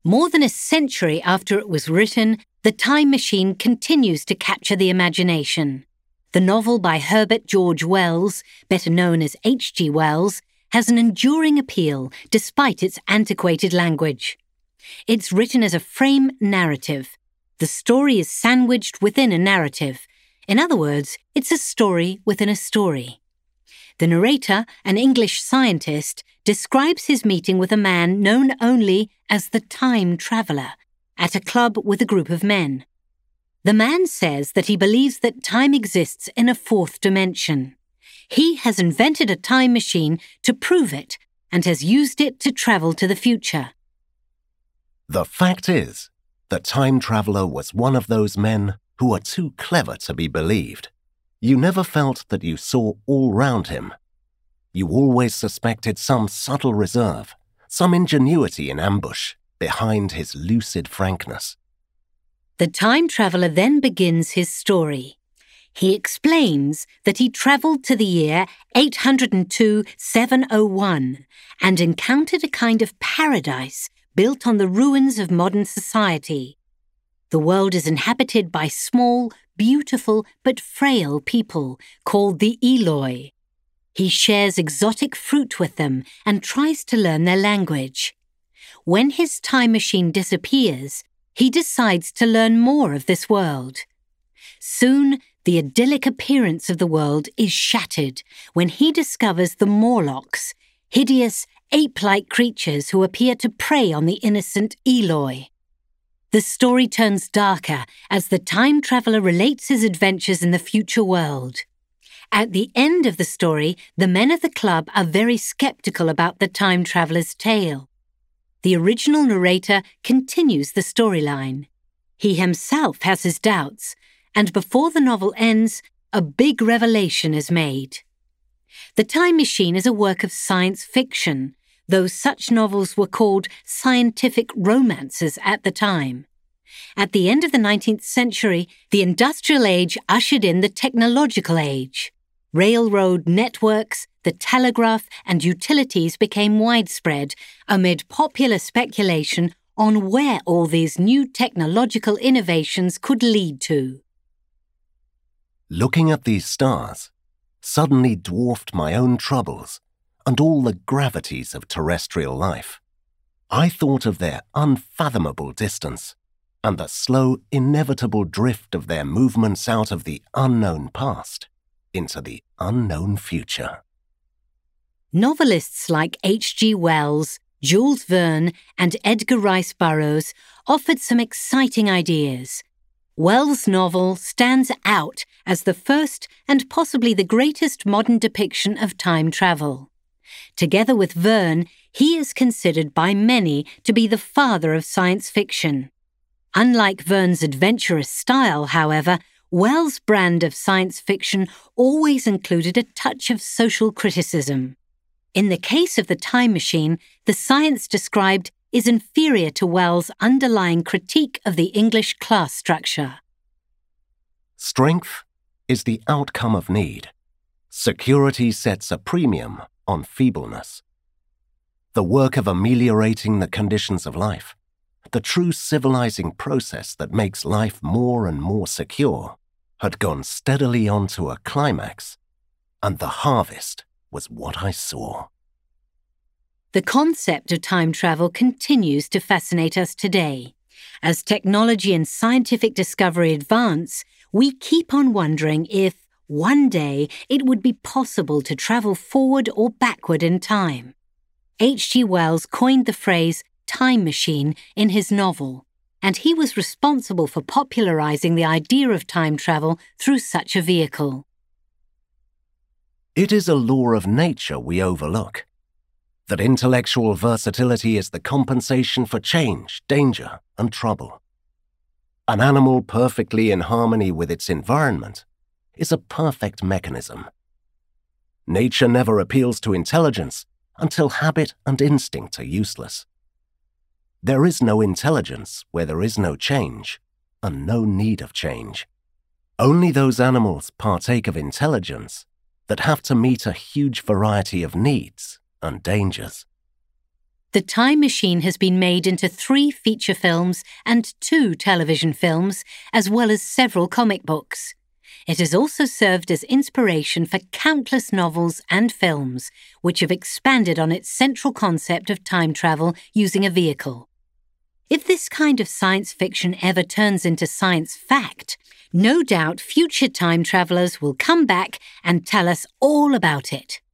More than a century after it was written, The Time Machine continues to capture the imagination. The novel by Herbert George Wells, better known as H.G. Wells, has an enduring appeal despite its antiquated language. It's written as a frame narrative. The story is sandwiched within a narrative. In other words, it's a story within a story. The narrator, an English scientist, describes his meeting with a man known only as the Time Traveller at a club with a group of men. The man says that he believes that time exists in a fourth dimension. He has invented a time machine to prove it and has used it to travel to the future. The fact is, the Time Traveller was one of those men who are too clever to be believed. You never felt that you saw all round him. You always suspected some subtle reserve, some ingenuity in ambush behind his lucid frankness. The Time Traveller then begins his story. He explains that he travelled to the year 802-701 and encountered a kind of paradise built on the ruins of modern society. The world is inhabited by small, beautiful but frail people called the Eloi. He shares exotic fruit with them and tries to learn their language. When his time machine disappears, he decides to learn more of this world. Soon, the idyllic appearance of the world is shattered when he discovers the Morlocks, hideous, ape-like creatures who appear to prey on the innocent Eloi. The story turns darker as the time traveller relates his adventures in the future world. At the end of the story, the men of the club are very sceptical about the time traveller's tale. The original narrator continues the storyline. He himself has his doubts, and before the novel ends, a big revelation is made. The Time Machine is a work of science fiction, though such novels were called scientific romances at the time. At the end of the 19th century, the industrial age ushered in the technological age. Railroad networks, the telegraph, and utilities became widespread amid popular speculation on where all these new technological innovations could lead to. Looking at these stars suddenly dwarfed my own troubles and all the gravities of terrestrial life. I thought of their unfathomable distance and the slow, inevitable drift of their movements out of the unknown past into the unknown future. Novelists like H.G. Wells, Jules Verne, and Edgar Rice Burroughs offered some exciting ideas. Wells' novel stands out as the first and possibly the greatest modern depiction of time travel. Together with Verne, he is considered by many to be the father of science fiction. Unlike Verne's adventurous style, however, Wells' brand of science fiction always included a touch of social criticism. In the case of The Time Machine, the science described is inferior to Wells' underlying critique of the English class structure. Strength is the outcome of need. Security sets a premium on feebleness. The work of ameliorating the conditions of life, the true civilizing process that makes life more and more secure, had gone steadily on to a climax, and the harvest was what I saw. The concept of time travel continues to fascinate us today. As technology and scientific discovery advance, we keep on wondering if, one day, it would be possible to travel forward or backward in time. H.G. Wells coined the phrase time machine in his novel, and he was responsible for popularizing the idea of time travel through such a vehicle. It is a law of nature we overlook, that intellectual versatility is the compensation for change, danger, and trouble. An animal perfectly in harmony with its environment is a perfect mechanism. Nature never appeals to intelligence until habit and instinct are useless. There is no intelligence where there is no change, and no need of change. Only those animals partake of intelligence that have to meet a huge variety of needs and dangers. The Time Machine has been made into 3 feature films and 2 television films, as well as several comic books. It has also served as inspiration for countless novels and films, which have expanded on its central concept of time travel using a vehicle. If this kind of science fiction ever turns into science fact, no doubt future time travelers will come back and tell us all about it.